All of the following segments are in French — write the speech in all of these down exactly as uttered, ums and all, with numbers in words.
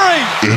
N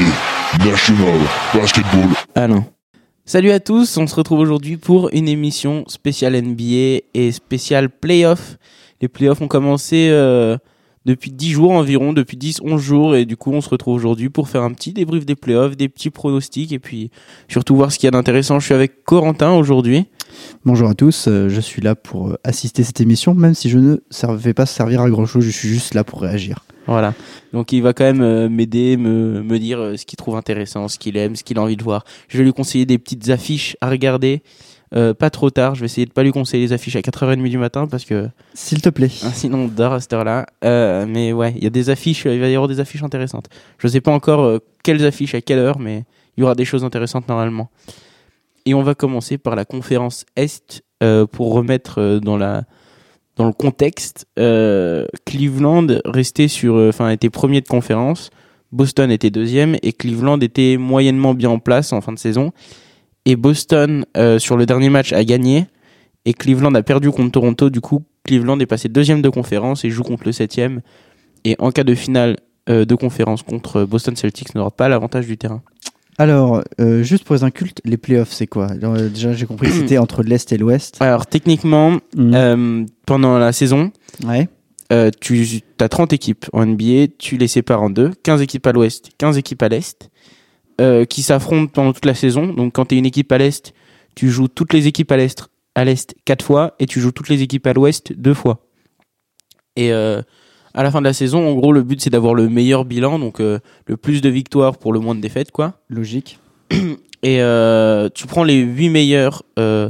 B A, National Basketball. Ah non. Salut à tous, on se retrouve aujourd'hui pour une émission spéciale N B A et spéciale Playoff. Les Playoffs ont commencé euh, depuis dix jours environ, depuis dix onze jours, et du coup on se retrouve aujourd'hui pour faire un petit débrief des Playoffs, des petits pronostics et puis surtout voir ce qu'il y a d'intéressant. Je suis avec Corentin aujourd'hui. Bonjour à tous, euh, je suis là pour euh, assister à cette émission, même si je ne vais pas servir à grand chose, je suis juste là pour réagir. Voilà, donc il va quand même euh, m'aider, me, me dire euh, ce qu'il trouve intéressant, ce qu'il aime, ce qu'il a envie de voir. Je vais lui conseiller des petites affiches à regarder, euh, pas trop tard, je vais essayer de pas lui conseiller les affiches à quatre heures trente du matin parce que... S'il te plaît. Hein, sinon on dort à cette heure-là, euh, mais ouais, il y a des affiches, il va y avoir des affiches intéressantes. Je sais pas encore euh, quelles affiches à quelle heure, mais il y aura des choses intéressantes normalement. Et on va commencer par la conférence Est euh, pour remettre euh, dans la... Dans le contexte, euh, Cleveland restait sur, enfin, euh, était premier de conférence, Boston était deuxième et Cleveland était moyennement bien en place en fin de saison. Et Boston, euh, sur le dernier match, a gagné et Cleveland a perdu contre Toronto. Du coup, Cleveland est passé deuxième de conférence et joue contre le septième. Et en cas de finale euh, de conférence contre Boston Celtics, n'aura pas l'avantage du terrain. Alors, euh, juste pour les incultes, les playoffs, c'est quoi ? Alors, euh, déjà, j'ai compris que c'était entre l'Est et l'Ouest. Alors, techniquement, mmh. euh, pendant la saison, ouais. euh, tu as trente équipes en N B A, tu les sépares en deux, quinze équipes à l'Ouest, quinze équipes à l'Est, euh, qui s'affrontent pendant toute la saison. Donc, quand tu es une équipe à l'Est, tu joues toutes les équipes à l'Est, à l'Est quatre fois, et tu joues toutes les équipes à l'Ouest deux fois. Et... Euh, à la fin de la saison, en gros, le but, c'est d'avoir le meilleur bilan, donc euh, le plus de victoires pour le moins de défaites, quoi. Logique. Et euh, tu prends les huit meilleurs euh,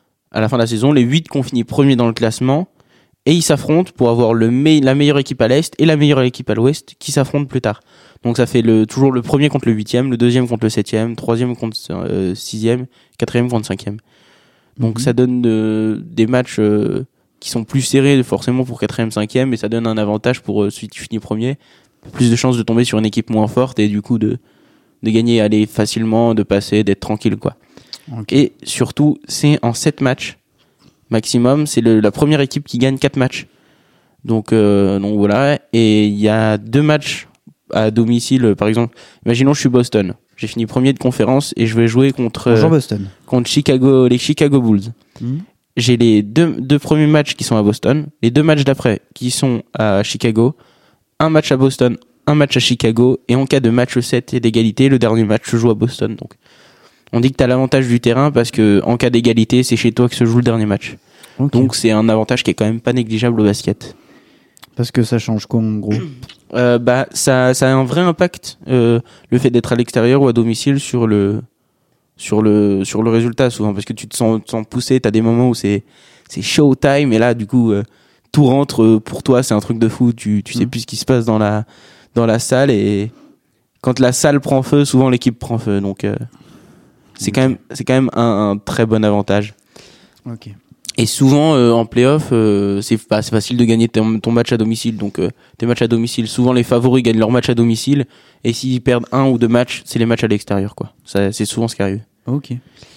à la fin de la saison, les huit qui ont fini premier dans le classement, et ils s'affrontent pour avoir le me- la meilleure équipe à l'Est et la meilleure équipe à l'Ouest qui s'affrontent plus tard. Donc ça fait le, toujours le premier contre le huitième, le deuxième contre le septième, troisième contre euh, sixième, quatrième contre cinquième. Donc mm-hmm. ça donne de, des matchs... Euh, qui sont plus serrés forcément pour quatrième, cinquième, et ça donne un avantage pour euh, celui qui finit premier. Plus de chances de tomber sur une équipe moins forte et du coup de, de gagner, aller facilement, de passer, d'être tranquille, quoi. Okay. Et surtout, c'est en sept matchs maximum. C'est le, la première équipe qui gagne quatre matchs. Donc, euh, donc voilà. Et il y a deux matchs à domicile, par exemple. Imaginons, je suis Boston. J'ai fini premier de conférence et je vais jouer contre, Bonjour Boston. contre Chicago, les Chicago Bulls. Mmh. J'ai les deux, deux premiers matchs qui sont à Boston, les deux matchs d'après qui sont à Chicago, un match à Boston, un match à Chicago, et en cas de match sept et d'égalité, le dernier match se joue à Boston. Donc, on dit que tu as l'avantage du terrain parce que en cas d'égalité, c'est chez toi que se joue le dernier match. Okay. Donc, c'est un avantage qui est quand même pas négligeable au basket. Parce que ça change quoi en gros ? euh, bah, ça, ça a un vrai impact, euh, le fait d'être à l'extérieur ou à domicile sur le... sur le sur le résultat souvent parce que tu te sens, te sens poussé, t'as des moments où c'est c'est show time et là du coup euh, tout rentre euh, pour toi, c'est un truc de fou, tu tu sais mmh. plus ce qui se passe dans la dans la salle et quand la salle prend feu, souvent l'équipe prend feu, donc euh, c'est okay. quand même c'est quand même un, un très bon avantage. OK. Et souvent euh, en play-off, euh, c'est bah, c'est facile de gagner ton, ton match à domicile, donc euh, tes matchs à domicile, souvent les favoris gagnent leur match à domicile et s'ils perdent un ou deux matchs, c'est les matchs à l'extérieur, quoi. Ça, c'est souvent ce qui arrive. Ok.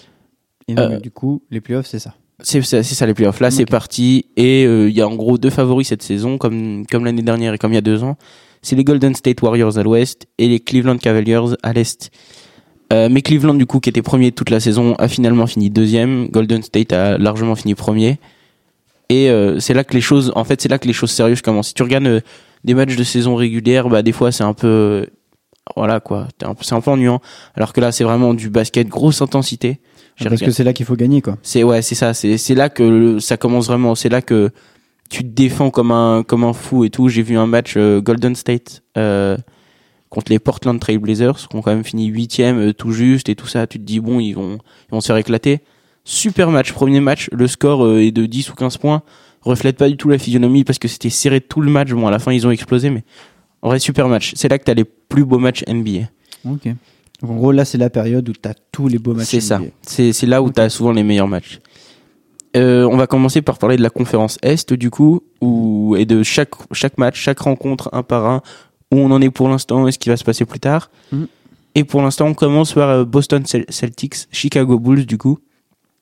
Et donc, euh, du coup, les playoffs, c'est ça. C'est, c'est, c'est ça les playoffs. Là, okay. C'est parti. Et il euh, y a en gros deux favoris cette saison, comme, comme l'année dernière et comme il y a deux ans. C'est les Golden State Warriors à l'ouest et les Cleveland Cavaliers à l'est. Euh, mais Cleveland, du coup, qui était premier toute la saison, a finalement fini deuxième. Golden State a largement fini premier. Et euh, c'est là que les choses, en fait, c'est là que les choses sérieuses commencent. Si tu regardes euh, des matchs de saison régulière, bah des fois c'est un peu euh, voilà quoi, c'est un peu ennuyant, alors que là c'est vraiment du basket grosse intensité. J'ai Parce regardé. Que c'est là qu'il faut gagner, quoi. C'est ouais, c'est ça, c'est c'est là que le, ça commence vraiment, c'est là que tu te défends comme un comme un fou et tout. J'ai vu un match euh, Golden State euh, contre les Portland Trail Blazers qui ont quand même fini huitième euh, tout juste et tout ça, tu te dis bon, ils vont ils vont se faire éclater. Super match, premier match, le score euh, est de dix ou quinze points, reflète pas du tout la physionomie parce que c'était serré tout le match. Bon, à la fin ils ont explosé, mais en vrai, super match. C'est là que t'as les plus beaux matchs N B A. Ok. Donc, en gros, là, c'est la période où t'as tous les beaux matchs c'est N B A. C'est ça. C'est, c'est là où okay. t'as souvent les meilleurs matchs. Euh, on va commencer par parler de la conférence Est, du coup, où, et de chaque, chaque match, chaque rencontre, un par un, où on en est pour l'instant et ce qui va se passer plus tard. Mm. Et pour l'instant, on commence par Boston Celtics, Chicago Bulls, du coup.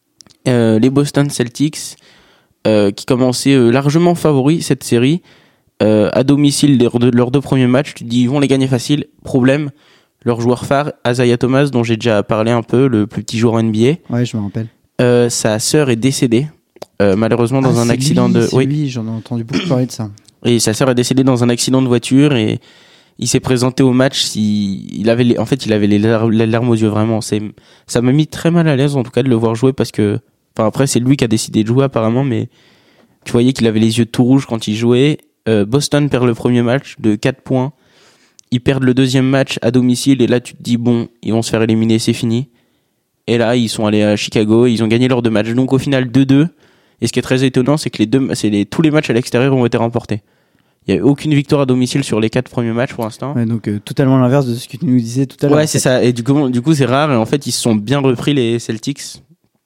Euh, les Boston Celtics, euh, qui commençaient euh, largement favoris cette série, Euh, à domicile, leurs deux, leurs deux premiers matchs, tu te dis ils vont les gagner facile. Problème, leur joueur phare, Isaiah Thomas, dont j'ai déjà parlé un peu, le plus petit joueur N B A. Ouais, je me rappelle. Euh, sa sœur est décédée, euh, malheureusement dans ah, un accident lui, de. C'est oui. lui, j'en ai entendu beaucoup parler de ça. Et sa sœur est décédée dans un accident de voiture et il s'est présenté au match. Si, il avait les, en fait, il avait les larmes, les larmes aux yeux vraiment. C'est, ça m'a mis très mal à l'aise en tout cas de le voir jouer parce que, enfin après c'est lui qui a décidé de jouer apparemment, mais tu voyais qu'il avait les yeux tout rouges quand il jouait. Euh, Boston perd le premier match de quatre points. Ils perdent le deuxième match à domicile et là tu te dis bon, ils vont se faire éliminer, c'est fini. Et là ils sont allés à Chicago, et ils ont gagné leurs deux matchs. Donc au final deux deux. Et ce qui est très étonnant, c'est que les deux, c'est les, tous les matchs à l'extérieur ont été remportés. Il y a eu aucune victoire à domicile sur les quatre premiers matchs pour l'instant. Ouais, donc euh, totalement l'inverse de ce que tu nous disais tout à l'heure. Ouais, c'est ça. Et du coup, du coup, c'est rare. Et en fait, ils se sont bien repris les Celtics.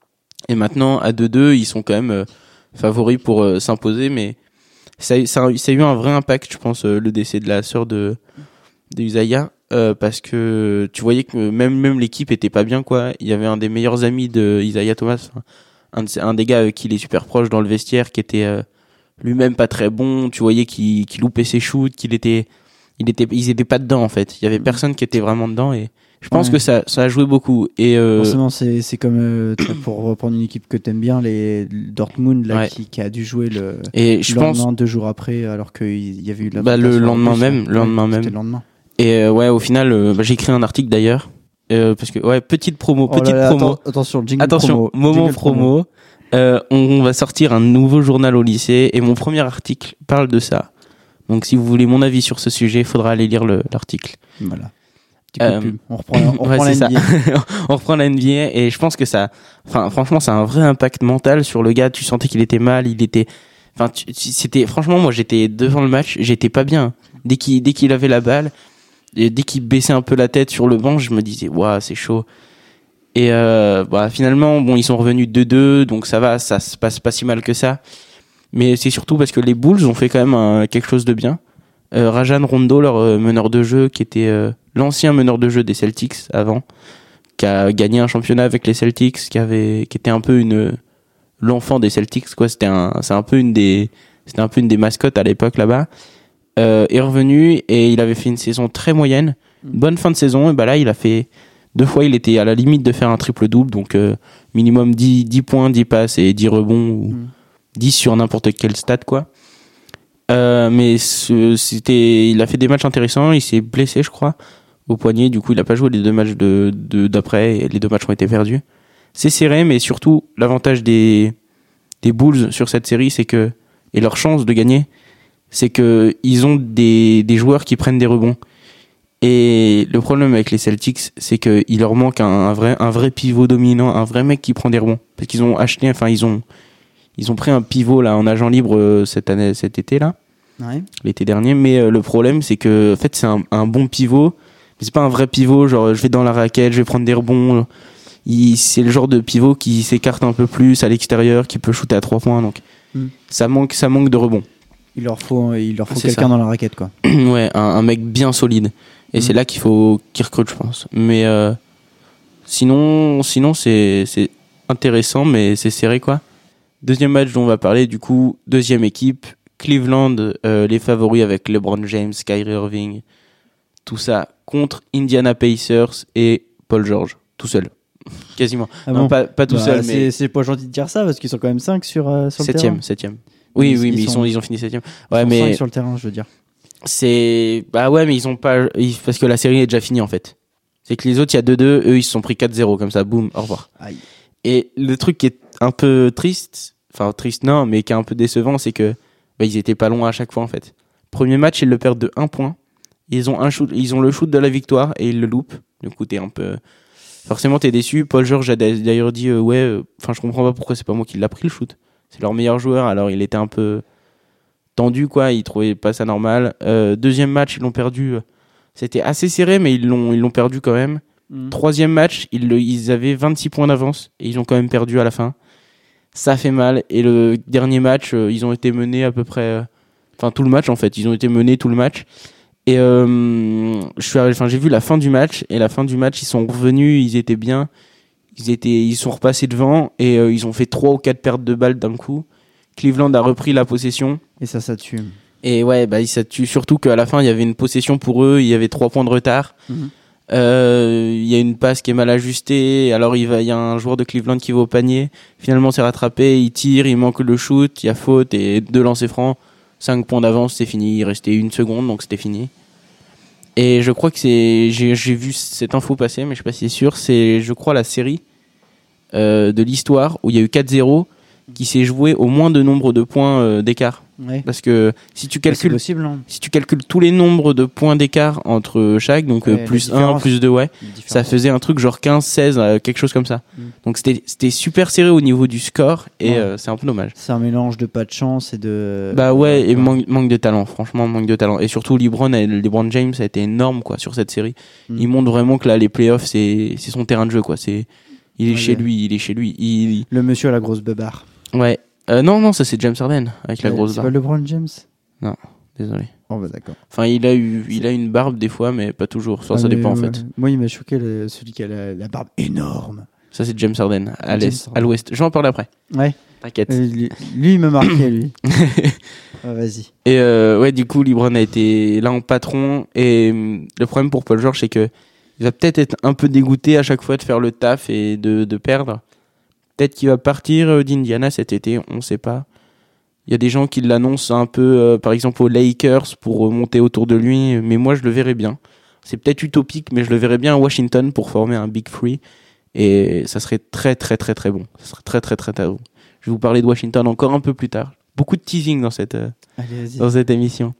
Et maintenant, à deux deux, ils sont quand même euh, favoris pour euh, s'imposer. Mais ça, ça, ça a eu un vrai impact, je pense, euh, le décès de la sœur de, de Isaiah. Euh, parce que tu voyais que même, même l'équipe était pas bien, quoi. Il y avait un des meilleurs amis de Isaiah Thomas, un, de, un des gars avec qui il est super proche dans le vestiaire, qui était euh, lui-même pas très bon. Tu voyais qu'il, qu'il loupait ses shoots, qu'il était, il était, ils étaient pas dedans en fait. Il y avait personne qui était vraiment dedans et je pense ouais. que ça, ça a joué beaucoup. Et euh... forcément, c'est, c'est comme euh, pour reprendre une équipe que t'aimes bien, les Dortmund là, ouais. qui, qui a dû jouer le, et je le lendemain, pense... deux jours après, alors qu'il y avait eu la. Bah, le lendemain même, le lendemain même. Le lendemain. Et euh, ouais, au final, euh, bah, j'ai écrit un article d'ailleurs. Euh, parce que ouais, petite promo, oh petite là là, promo. Attends, attention, jingle attention, promo. moment jingle promo. promo. Euh, on, on va sortir un nouveau journal au lycée et mon premier article parle de ça. Donc si vous voulez mon avis sur ce sujet, il faudra aller lire le, l'article. Voilà. Euh, on reprend, on ouais, reprend la N B A. on reprend la N B A et je pense que ça, enfin franchement, ça a un vrai impact mental sur le gars. Tu sentais qu'il était mal, il était, enfin c'était franchement moi j'étais devant le match, j'étais pas bien. Dès qu'il dès qu'il avait la balle. Et dès qu'il baissait un peu la tête sur le banc, je me disais waouh, c'est chaud. Et euh, bah finalement, bon, ils sont revenus deux deux, donc ça va, ça se passe pas si mal que ça. Mais c'est surtout parce que les Bulls ont fait quand même un, quelque chose de bien. Euh, Rajon Rondo, leur euh, meneur de jeu, qui était euh, l'ancien meneur de jeu des Celtics avant, qui a gagné un championnat avec les Celtics, qui avait, qui était un peu une l'enfant des Celtics, quoi. C'était un, c'est un peu une des, c'était un peu une des mascottes à l'époque là-bas. Euh, est revenu et il avait fait une saison très moyenne, une bonne fin de saison, et bah là il a fait deux fois, il était à la limite de faire un triple double, donc euh, minimum dix, dix points, dix passes et dix rebonds ou mm. dix sur n'importe quel stat, quoi. Euh, mais ce, c'était, il a fait des matchs intéressants, il s'est blessé je crois au poignet, du coup il a pas joué les deux matchs de, de d'après et les deux matchs ont été perdus. C'est serré, mais surtout l'avantage des des Bulls sur cette série, c'est que, et leur chance de gagner, c'est que ils ont des des joueurs qui prennent des rebonds. Et le problème avec les Celtics, c'est que il leur manque un, un vrai un vrai pivot dominant, un vrai mec qui prend des rebonds, parce qu'ils ont acheté, enfin ils ont ils ont pris un pivot là en agent libre cette année, cet été là, ouais. l'été dernier. Mais euh, le problème, c'est que en fait c'est un, un bon pivot, mais c'est pas un vrai pivot. Genre je vais dans la raquette, je vais prendre des rebonds. Il, c'est le genre de pivot qui s'écarte un peu plus à l'extérieur, qui peut shooter à trois points. Donc mm. ça manque ça manque de rebonds. Il leur faut, il leur faut c'est quelqu'un ça. dans la raquette, quoi. Ouais, un, un mec bien solide. Et mmh. c'est là qu'il faut qu'il recrute, je pense. Mais euh, sinon, sinon c'est c'est intéressant, mais c'est serré, quoi. Deuxième match dont on va parler, du coup, deuxième équipe, Cleveland, euh, les favoris avec LeBron James, Kyrie Irving, tout ça contre Indiana Pacers et Paul George, tout seul. Quasiment. Ah non, bon pas pas tout bah, seul, c'est, mais c'est pas gentil de dire ça parce qu'ils sont quand même cinq sur euh, sur septième, le terrain. septième. Oui, ils, oui, ils mais ils sont, sont ils ont fini septième. Ils ouais, sont mais cinq sur le terrain, je veux dire. C'est bah ouais, mais ils ont pas ils... parce que la série est déjà finie en fait. C'est que les autres il y a deux deux, eux ils se sont pris quatre zéro comme ça, boum, au revoir. Aïe. Et le truc qui est un peu triste, enfin triste non, mais qui est un peu décevant, c'est que bah, ils étaient pas loin à chaque fois en fait. Premier match, ils le perdent de un point. Ils ont un shoot, ils ont le shoot de la victoire et ils le loupent. Du coup, t'es un peu forcément t'es déçu. Paul George a d'ailleurs dit euh, ouais, enfin euh, je comprends pas pourquoi c'est pas moi qui l'a pris le shoot. C'est leur meilleur joueur, alors il était un peu tendu, quoi, ils trouvaient pas ça normal. Euh, deuxième match, ils l'ont perdu. C'était assez serré, mais ils l'ont, ils l'ont perdu quand même. Mmh. Troisième match, ils, le, ils avaient vingt-six points d'avance et ils ont quand même perdu à la fin. Ça fait mal. Et le dernier match, euh, ils ont été menés à peu près, enfin euh, tout le match en fait, ils ont été menés tout le match. Et euh, je suis, enfin j'ai vu la fin du match et la fin du match, ils sont revenus, ils étaient bien, ils étaient, ils sont repassés devant et euh, ils ont fait trois ou quatre pertes de balles d'un coup. Cleveland a repris la possession. Et ça, ça tue. Et ouais, bah, ça tue surtout qu'à la fin, il y avait une possession pour eux, il y avait trois points de retard. Mhm. Euh, il y a une passe qui est mal ajustée, alors il va, il y a un joueur de Cleveland qui va au panier. Finalement, c'est rattrapé, il tire, il manque le shoot, il y a faute et deux lancers francs. cinq points d'avance, c'est fini. Il restait une seconde, donc c'était fini. Et je crois que c'est, j'ai, j'ai vu cette info passer, mais je suis pas si sûr. C'est, je crois, la série euh, de l'histoire où il y a eu quatre zéro qui s'est joué au moins de nombre de points euh, d'écart. Ouais. Parce que si tu C'est calcules, possible, hein. si tu calcules tous les nombres de points d'écart entre chaque, donc euh, Ouais, plus la un, différence. plus deux, ouais, La différence. ça faisait un truc genre quinze seize, euh, quelque chose comme ça. Mm. Donc c'était, c'était super serré au niveau du score et Ouais. euh, c'est un peu dommage. C'est un mélange de pas de chance et de. Bah ouais, et Ouais. manque, manque de talent, franchement, manque de talent. Et surtout, LeBron, a- LeBron James a été énorme quoi sur cette série. Mm. Il montre vraiment que là, les playoffs, c'est, c'est son terrain de jeu quoi. C'est, il est Ouais, chez ouais. lui, il est chez lui. Il, Le monsieur à la grosse beubare. ouais. Euh, non, non, ça c'est James Harden avec la Ouais, grosse C'est barbe. pas LeBron James. Désolé. Oh bah d'accord. Enfin, il a eu, il a une barbe des fois, mais pas toujours. Enfin, Ah, ça mais, dépend en ouais. fait. Moi, il m'a choqué le- celui qui a la, la barbe énorme. Ça c'est James Harden à James l'est, Harden. à l'ouest. J'en parle après. Ouais. T'inquiète. Euh, lui, lui, il me marquait, lui. Ah, vas-y. Et euh, ouais, du coup, LeBron a été là en patron. Et hum, le problème pour Paul George, c'est que il va peut-être être un peu dégoûté à chaque fois de faire le taf et de, de perdre. Peut-être qu'il va partir euh, d'Indiana cet été, on sait pas. Il y a des gens qui l'annoncent un peu, euh, par exemple aux Lakers pour euh, monter autour de lui, mais moi je le verrais bien. C'est peut-être utopique, mais je le verrais bien à Washington pour former un Big Three. Et ça serait très très très très bon. Ça serait très très très très bon. Je vais vous parler de Washington encore un peu plus tard. Beaucoup de teasing dans cette, euh, Allez, vas-y. dans cette émission.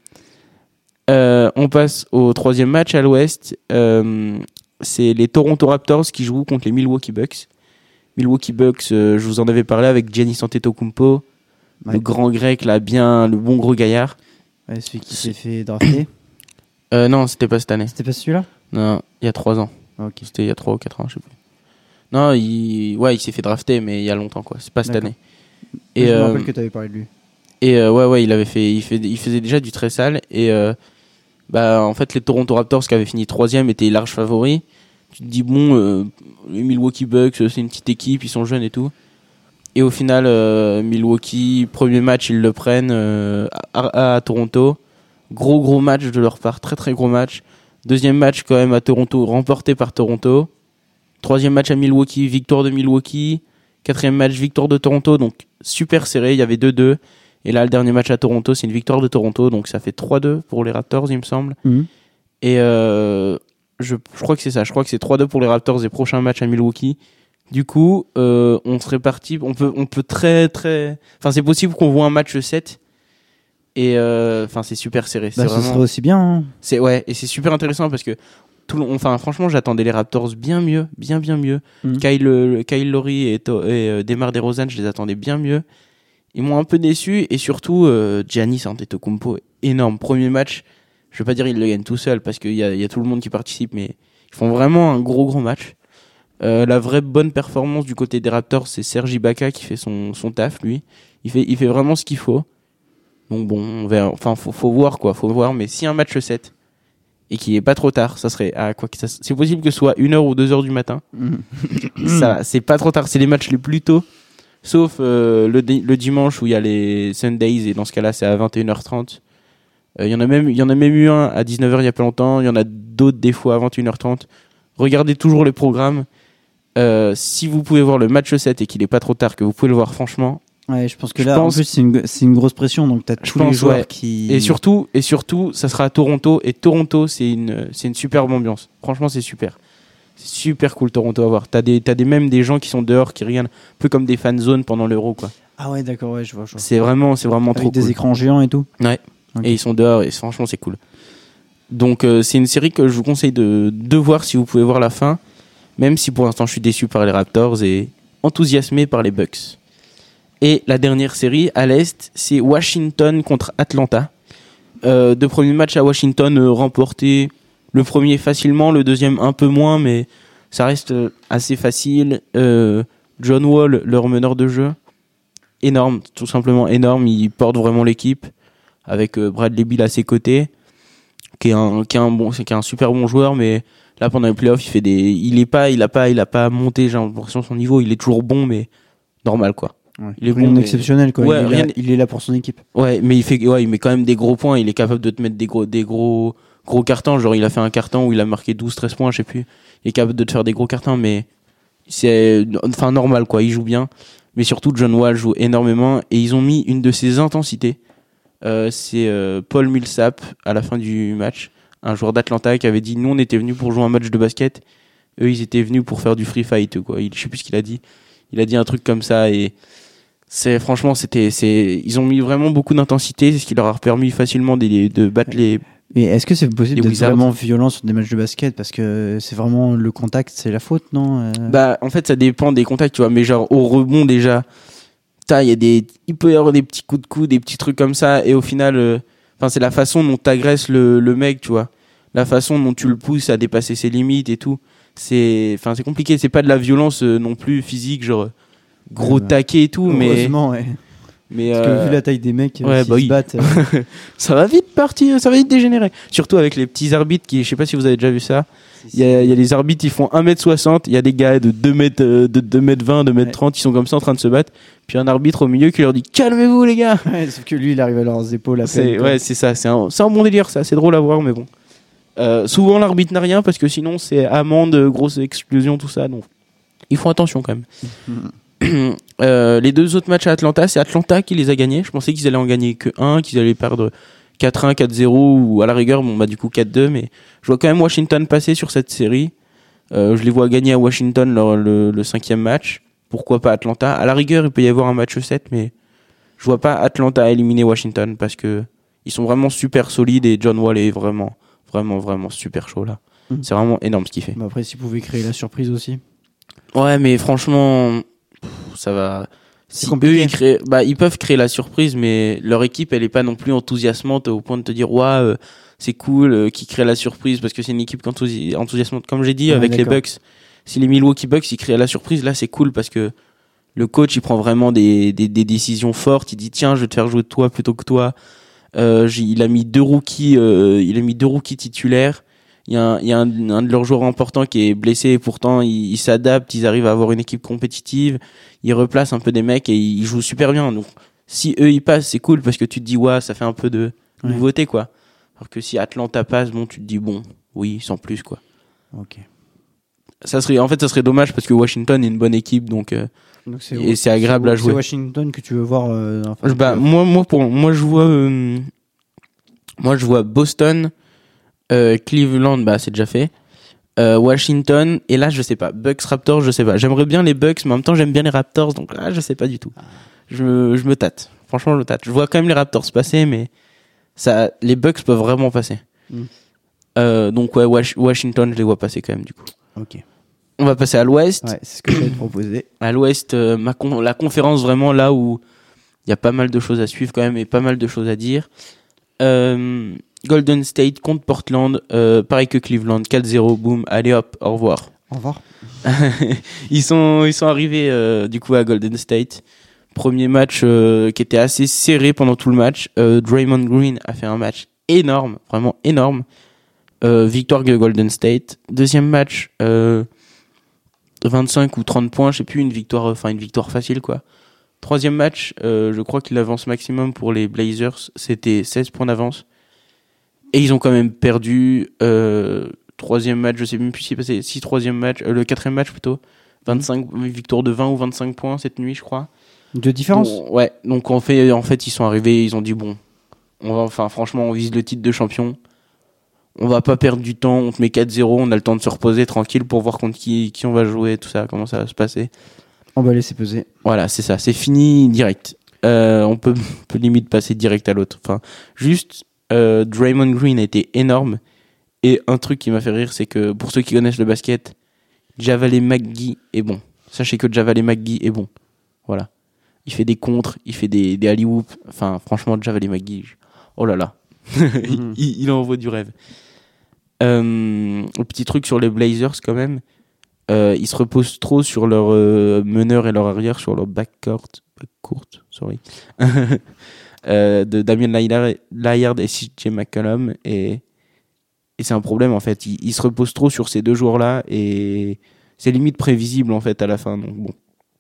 Euh, on passe au troisième match à l'ouest. Euh, c'est les Toronto Raptors qui jouent contre les Milwaukee Bucks. Milwaukee Bucks, euh, je vous en avais parlé avec Giannis Antetokounmpo, Ouais. le grand grec là, bien, le bon gros gaillard. Ouais, celui qui s'est fait drafter. Euh, non, c'était pas cette année. C'était pas celui-là? Non, il y a trois ans. Ok. C'était il y a trois ou quatre ans, je sais plus. Non, il, ouais, il s'est fait drafter, mais il y a longtemps quoi. C'est pas cette D'accord. année. Et Et je me euh, rappelle que t'avais parlé de lui. Et euh, ouais, ouais, il avait fait, il fait, il faisait déjà du très sale. Et euh, bah, en fait, les Toronto Raptors qui avaient fini troisième étaient larges favoris. Tu te dis bon, euh, les Milwaukee Bucks, c'est une petite équipe, ils sont jeunes et tout. Et au final, euh, Milwaukee, premier match, ils le prennent euh, à, à Toronto. Gros gros match de leur part, très très gros match. Deuxième match quand même à Toronto, remporté par Toronto. Troisième match à Milwaukee, victoire de Milwaukee. Quatrième match, victoire de Toronto, donc super serré, il y avait deux deux. Et là, le dernier match à Toronto, c'est une victoire de Toronto, donc ça fait trois deux pour les Raptors, il me semble. Mhm. Et euh, je, je crois que c'est ça, je crois que c'est trois deux pour les Raptors et prochain match à Milwaukee. Du coup, euh, on serait parti, on peut, on peut très très... Enfin, c'est possible qu'on voit un match sept. Et euh, enfin, c'est super serré. Bah, c'est ce vraiment... serait aussi bien. Hein. C'est ouais, et c'est super intéressant parce que tout le, enfin franchement, j'attendais les Raptors bien mieux, bien bien mieux. Mhm. Kyle, euh, Kyle Lowry et, To- et euh, DeMar DeRozan, je les attendais bien mieux. Ils m'ont un peu déçu et surtout euh, Giannis Antetokounmpo, énorme premier match. Je vais pas dire il le gagne tout seul parce qu'il y a, il y a tout le monde qui participe, mais ils font vraiment un gros gros match. Euh, la vraie bonne performance du côté des Raptors, c'est Serge Ibaka qui fait son son taf lui. Il fait il fait vraiment ce qu'il faut. Donc bon, on verra. Enfin, faut, faut voir quoi, faut voir. Mais si un match sept et qu'il est pas trop tard, ça serait, ah, quoi que ça, c'est possible que ce soit une heure ou deux heures du matin. Mhm. Ça, c'est pas trop tard. C'est les matchs les plus tôt, sauf euh, le, di- le dimanche où il y a les Sundays et dans ce cas-là, c'est à vingt et une heures trente. Il y en a même, il y en a même eu un à dix-neuf heures il y a pas longtemps. Il y en a d'autres des fois à vingt et une heures trente. Regardez toujours les programmes. Euh, si vous pouvez voir le match sept et qu'il est pas trop tard, que vous pouvez le voir franchement. Ouais, je pense que Je là, pense- en plus, c'est une, c'est une grosse pression, donc t'as Je tous les pense, joueurs ouais. qui. Et surtout, et surtout, ça sera à Toronto. Et Toronto, c'est une, c'est une superbe ambiance. Franchement, c'est super. C'est super cool Toronto à voir. T'as des, t'as des même des gens qui sont dehors, qui regardent un peu comme des fan zones pendant l'Euro, quoi. Ah ouais, d'accord, ouais, je vois. Je vois. C'est vraiment, c'est vraiment Avec trop des cool. écrans géants et tout. Ouais. Ok. Et ils sont dehors et franchement, c'est cool. Donc, euh, c'est une série que je vous conseille de, de voir si vous pouvez voir la fin. Même si pour l'instant, je suis déçu par les Raptors et enthousiasmé par les Bucks. Et la dernière série à l'Est, c'est Washington contre Atlanta. Euh, deux premiers matchs à Washington euh, remportés. Le premier facilement, le deuxième un peu moins, mais ça reste euh, assez facile. Euh, John Wall, leur meneur de jeu, énorme, tout simplement énorme. Il porte vraiment l'équipe avec euh, Bradley Beal à ses côtés, qui est un, qui est un bon, c'est qui est un super bon joueur, mais là pendant les playoffs, il fait des, il est pas, il a pas, il a pas monté. J'ai l'impression son niveau, il est toujours bon, mais normal quoi. Ouais. Il est Rien bon, mais- exceptionnel, quoi. Ouais, il, est rien- là, il est là pour son équipe. Ouais, mais il fait, ouais, il met quand même des gros points. Il est capable de te mettre des gros, des gros, gros cartons. Genre, il a fait un carton où il a marqué douze treize points, je sais plus. Il est capable de te faire des gros cartons, mais c'est, enfin, normal, quoi. Il joue bien. Mais surtout, John Wall joue énormément et ils ont mis une de ses intensités. Euh, c'est euh, Paul Millsap à la fin du match, un joueur d'Atlanta qui avait dit nous on était venus pour jouer un match de basket, eux ils étaient venus pour faire du free fight quoi. Il, je sais plus ce qu'il a dit. Il a dit un truc comme ça et c'est franchement c'était c'est ils ont mis vraiment beaucoup d'intensité, c'est ce qui leur a permis facilement de, de battre les. Mais est-ce que c'est possible Les d'être Wizards. vraiment violent sur des matchs de basket parce que c'est vraiment le contact, c'est la faute, non euh Bah en fait ça dépend des contacts tu vois, mais genre au rebond déjà. Putain, il y a des, il peut y avoir des petits coups de coude, des petits trucs comme ça, et au final, euh, enfin, c'est la façon dont t'agresses le, le mec, tu vois. La façon dont tu le pousses à dépasser ses limites et tout. C'est, enfin, c'est compliqué. C'est pas de la violence euh, non plus physique, genre gros Ouais, bah, taquet et tout, mais, heureusement, ouais. mais Parce euh, que vu la taille des mecs, ouais, s'ils bah se oui. battent, euh, ça va vite partir, ça va vite dégénérer. Surtout avec les petits arbitres qui, je sais pas si vous avez déjà vu ça. Il y a, il y a les arbitres, ils font un mètre soixante, il y a des gars de deux mètres, euh, de deux mètres vingt, deux mètres trente, ils sont comme ça en train de se battre. Puis un arbitre au milieu qui leur dit calmez-vous les gars. ouais, sauf que lui, il arrive à leurs épaules à C'est, peine. quoi. ouais, c'est ça, c'est un, c'est un bon délire ça, c'est drôle à voir, mais bon. Euh, souvent l'arbitre n'a rien parce que sinon c'est amende, grosse explosion, tout ça, donc ils font attention quand même. euh, les deux autres matchs à Atlanta, c'est Atlanta qui les a gagnés. Je pensais qu'ils allaient en gagner que un, qu'ils allaient perdre quatre un, quatre zéro ou à la rigueur, bon bah du coup quatre deux, mais je vois quand même Washington passer sur cette série. Euh, je les vois gagner à Washington le, le, le cinquième match. Pourquoi pas Atlanta? À la rigueur, il peut y avoir un match sept, mais je vois pas Atlanta éliminer Washington parce que ils sont vraiment super solides et John Wall est vraiment, vraiment, vraiment super chaud là. Mm. C'est vraiment énorme ce qu'il fait. Mais après, s'ils pouvaient créer la surprise aussi. Ouais, mais franchement, pff, ça va. C'est Si compliqué. eux, ils, créent, bah, ils peuvent créer la surprise, mais leur équipe, elle est pas non plus enthousiasmante au point de te dire, ouais, euh, c'est cool, euh, qu'ils créent la surprise parce que c'est une équipe qui est enthousi- enthousiasmante. Comme j'ai dit, Ouais, avec les d'accord. Bucks, si les Milwaukee Bucks, ils créent la surprise, là, c'est cool parce que le coach, il prend vraiment des, des, des décisions fortes. Il dit, tiens, je vais te faire jouer toi plutôt que toi. Euh, j'ai- il a mis deux rookies, euh, il a mis deux rookies titulaires. Il y a, un, il y a un, un de leurs joueurs importants qui est blessé et pourtant ils il s'adaptent, ils arrivent à avoir une équipe compétitive, ils replacent un peu des mecs et ils jouent super bien. Donc si eux ils passent, c'est cool parce que tu te dis ouais, ça fait un peu de Ouais. nouveauté quoi. Alors que si Atlanta passe, bon tu te dis bon, oui, sans plus quoi. Ok. Ça serait en fait ça serait dommage parce que Washington est une bonne équipe donc euh, Donc c'est, Et c'est agréable à jouer. C'est Washington que tu veux voir. Euh, dans la phase je- bah de- moi moi pour moi je vois euh, moi je vois Boston, euh, Cleveland, bah c'est déjà fait. Euh, Washington, et là je sais pas, Bucks Raptors, je sais pas. J'aimerais bien les Bucks, mais en même temps j'aime bien les Raptors, donc là je sais pas du tout. Je me, je me tâte. Franchement, je me tâte. Je vois quand même les Raptors passer, mais ça, les Bucks peuvent vraiment passer. Mm. Euh, donc ouais, Wash- Washington, je les vois passer quand même du coup. Ok. On va passer à l'Ouest. Ouais, c'est ce que j'allais te proposer. À l'Ouest, euh, ma con- la conférence vraiment là où il y a pas mal de choses à suivre quand même et pas mal de choses à dire. Euh, Golden State contre Portland, euh, pareil que Cleveland, quatre zéro, boum, allez hop, au revoir. Au revoir. ils sont ils sont arrivés euh, du coup à Golden State. Premier match euh, qui était assez serré pendant tout le match. Euh, Draymond Green a fait un match énorme, vraiment énorme. Euh, victoire de Golden State. Deuxième match, euh, vingt-cinq ou trente points, je sais plus, une victoire, enfin une victoire facile quoi. Troisième match, euh, je crois que l'avance maximum pour les Blazers, c'était seize points d'avance. Et ils ont quand même perdu. Euh, troisième match, je sais même plus ce qui est passé. Si troisième match, euh, le quatrième match plutôt. vingt-cinq victoire de vingt ou vingt-cinq points cette nuit, je crois. De différence. Bon, ouais. Donc en fait, en fait, ils sont arrivés, ils ont dit bon, on va, enfin franchement, on vise le titre de champion. On va pas perdre du temps. On te met quatre zéro, on a le temps de se reposer tranquille pour voir contre qui, qui on va jouer, tout ça, comment ça va se passer. On va laisser peser. Voilà, c'est ça, c'est fini direct. Euh, on peut, on peut limite passer direct à l'autre. Enfin, juste. Euh, Draymond Green a été énorme et un truc qui m'a fait rire, c'est que pour ceux qui connaissent le basket, Javale McGee est bon. Sachez que Javale McGee est bon. Voilà, il fait des contres, il fait des, des alley-oop. Enfin, franchement, Javale McGee, oh là là, Mhm. il, il envoie du rêve. Euh, un petit truc sur les Blazers quand même, euh, ils se reposent trop sur leur euh, meneur et leur arrière, sur leur backcourt, backcourt, sorry. Euh, de Damien Lillard et C J McCollum et, et c'est un problème en fait, il, il se repose trop sur ces deux joueurs là et c'est limite prévisible en fait à la fin, donc bon,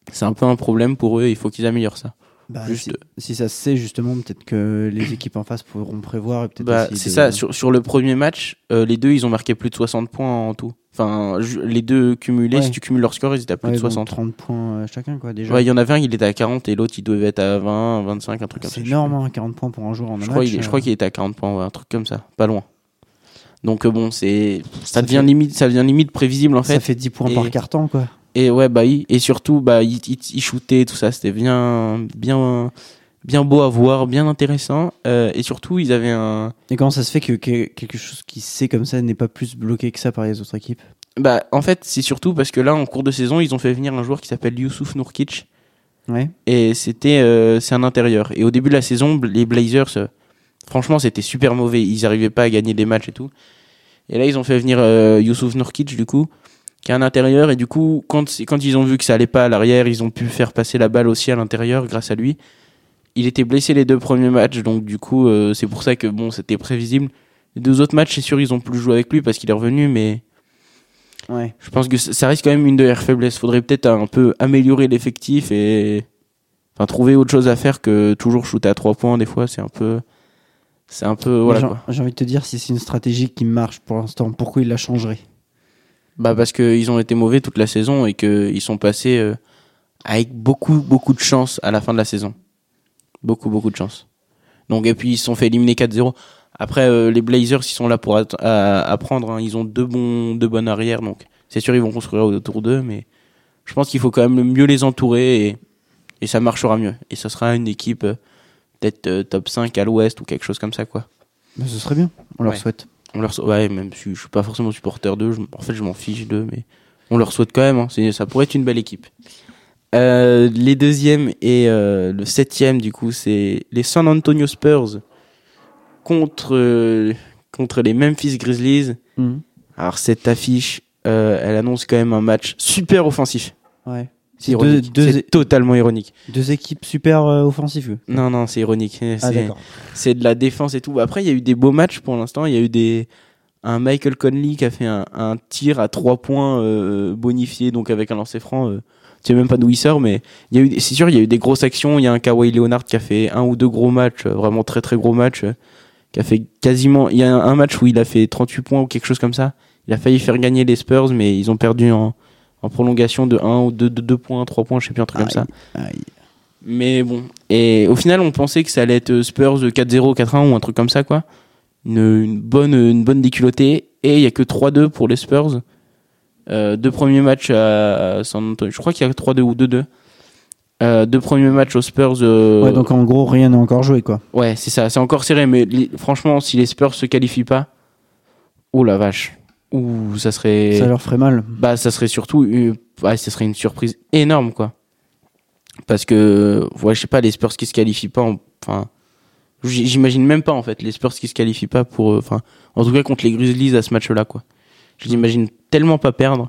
c'est un peu un problème pour eux. Il faut qu'ils améliorent ça. Bah, Juste- si, si ça se sait, justement, peut-être que les équipes en face pourront prévoir. Et peut-être Bah, essayer c'est de- ça. Sur, sur le premier match, euh, les deux, ils ont marqué plus de soixante points en tout. Enfin, ju- les deux cumulés, Ouais. si tu cumules leur score, ils étaient à plus Ouais, de donc soixante. trente points euh, chacun, quoi, déjà. Ouais, il y en avait un, il était à quarante et l'autre, il devait être à vingt, vingt-cinq, un truc comme ça. C'est je sais énorme, hein, quarante points pour un joueur en un Je crois, match. il est- je euh, crois qu'il était à quarante points, ouais, un truc comme ça, pas loin. Donc euh, bon, c'est ça, Ça devient fait- limite, ça devient limite prévisible en Ça fait. fait dix points et- par carton, quoi. Et ouais, bah oui, et surtout, bah il, il, il shootait tout ça, c'était bien, bien, bien beau à voir, bien intéressant. Euh, et surtout, ils avaient un, Et comment ça se fait que, que quelque chose qui se sait comme ça n'est pas plus bloqué que ça par les autres équipes? bah en fait, c'est surtout parce que là, en cours de saison, ils ont fait venir un joueur qui s'appelle Youssouf Nourkic. Ouais. Et c'était, euh, c'est un intérieur. Et au début de la saison, les Blazers, euh, franchement, c'était super mauvais. Ils n'arrivaient pas à gagner des matchs et tout. Et là, ils ont fait venir euh, Youssouf Nourkic, du coup, qui est un intérieur. Et du coup, quand, c'est- quand ils ont vu que ça allait pas à l'arrière, ils ont pu faire passer la balle aussi à l'intérieur grâce à lui. Il était blessé les deux premiers matchs, donc du coup, euh, c'est pour ça que bon, c'était prévisible. Les deux autres matchs, c'est sûr, ils ont plus joué avec lui parce qu'il est revenu, mais Ouais. je pense que ça ça reste quand même une de leurs faiblesses. Faudrait peut-être un peu améliorer l'effectif et enfin trouver autre chose à faire que toujours shooter à trois points. Des fois, c'est un peu, c'est un peu voilà J'ai- quoi. J'ai envie de te dire, si c'est une stratégie qui marche pour l'instant, pourquoi il la changerait? Bah parce que ils ont été mauvais toute la saison et que ils sont passés euh, avec beaucoup beaucoup de chance à la fin de la saison. Beaucoup beaucoup de chance. Donc et puis ils se sont fait éliminer quatre zéro. Après euh, les Blazers ils sont là pour at- à- apprendre. Hein. Ils ont deux bons deux bonnes arrières donc c'est sûr ils vont construire autour d'eux mais je pense qu'il faut quand même mieux les entourer et et ça marchera mieux et ça sera une équipe euh, peut-être euh, top cinq à l'ouest ou quelque chose comme ça quoi. Bah, ce serait bien, on leur Ouais. souhaite. On leur sou- ouais même si je suis pas forcément supporter d'eux, je- en fait je m'en fiche d'eux mais on leur souhaite quand même hein. C'est ça pourrait être une belle équipe. Euh, les deuxièmes et euh, le septième du coup c'est les San Antonio Spurs contre euh, contre les Memphis Grizzlies. Mhm. Alors cette affiche euh, elle annonce quand même un match super offensif. Ouais. C'est Deux- ironique. deux- C'est totalement ironique. Deux équipes super euh, offensives. eux. Non non c'est ironique. Ah, C'est- d'accord. c'est de la défense et tout. Après, il y a eu des beaux matchs pour l'instant. Il y a eu des un Michael Conley qui a fait un, un tir à trois points euh, bonifié, donc avec un lancer franc. Euh, tu sais même pas d'où il sort, mais il y a eu, des- c'est sûr, il y a eu des grosses actions. Il y a un Kawhi Leonard qui a fait un ou deux gros matchs, euh, vraiment très très gros matchs, euh, qui a fait quasiment. Il y a un, un match où il a fait trente-huit points ou quelque chose comme ça. Il a failli faire gagner les Spurs, mais ils ont perdu en, en prolongation de un ou deux, de deux points, trois points, je sais plus, un truc comme ça. Aïe. Aïe. Mais bon. Et au final, on pensait que ça allait être Spurs quatre zéro, quatre un ou un truc comme ça, quoi. Une, une bonne, une bonne déculottée. Et il y a que trois deux pour les Spurs. Euh, deux premiers matchs à San Antonio. Je crois qu'il y a trois deux ou deux deux. Euh, deux premiers matchs aux Spurs. euh, Ouais, donc en gros, rien n'est encore joué, quoi. ouais, c'est ça. C'est encore serré. Mais les- franchement, si les Spurs se qualifient pas, oh la vache. Ouh, ça serait. Ça leur ferait mal. Bah, ça serait surtout. Une... Ouais, ça serait une surprise énorme, quoi. Parce que, ouais, je sais pas, les Spurs qui se qualifient pas, en- enfin, j- j'imagine même pas, en fait, les Spurs qui se qualifient pas pour, euh, enfin, en tout cas contre les Grizzlies à ce match-là, quoi. Je l'imagine tellement pas perdre.